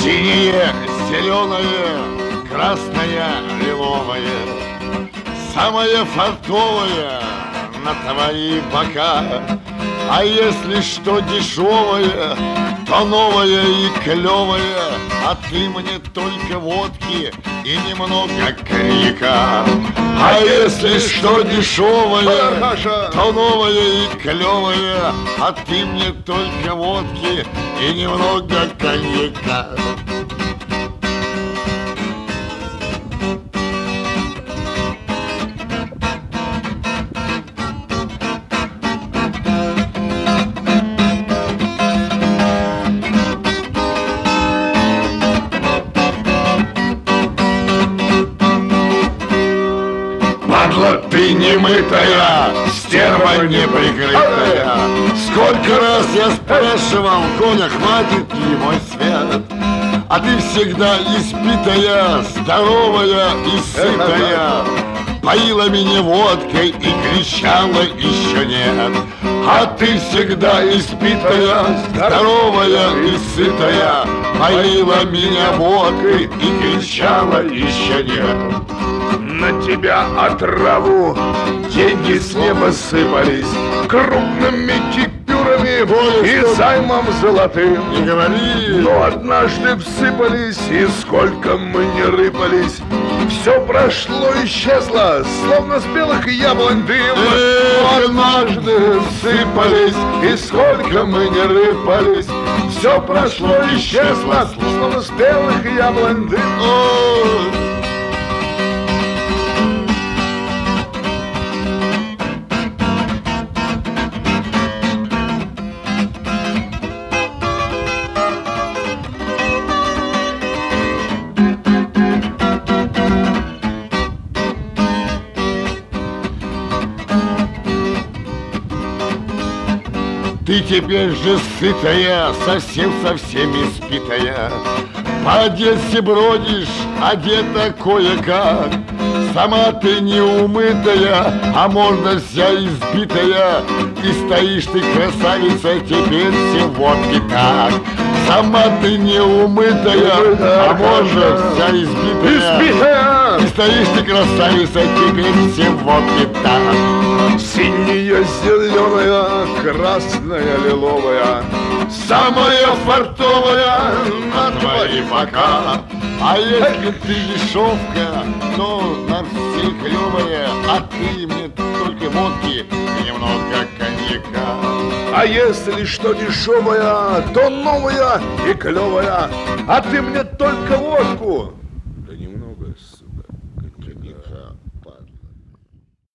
Синее, зеленое, красное, лиловое, самое фартовое на твои бока. А если что дешевое, то новое и клевое, а ты мне только водки и немного коньяка. А если что дешевое, то новое и клевое, а ты мне только водки и немного коньяка. Падла ты немытая, стерва неприкрытая. Сколько раз я спрашивал, Коля, хватит ли мой свет? А ты всегда испитая, здоровая и сытая, поила меня водкой и кричала еще нет. А ты всегда испитая, здоровая и сытая, поила меня водкой и кричала еще нет. На тебя отраву деньги с неба сыпались крупными купюрами и займом золотым. Не говори. Но однажды всыпались, и сколько мы не рыпались, все прошло, исчезло, словно с белых яблонь дым. Однажды всыпались, и сколько мы не рыпались, все прошло, исчезло, словно с белых яблонь дым. Ты теперь же сытая, совсем-совсем испитая, по Одессе бродишь, одета кое-как. Сама ты не умытая, а можно вся избитая, и стоишь ты, красавица, теперь всего пятак. Сама ты не умытая, а можно вся избитая, и стоишь ты, красавица, теперь всего пятак. Синяя, зеленая, красная, лиловая, самая фартовая на твои бока. А если ты дешевка, то на все клевая, а ты мне только водки и немного коньяка. А если что дешевая, то новая и клевая, а ты мне только водку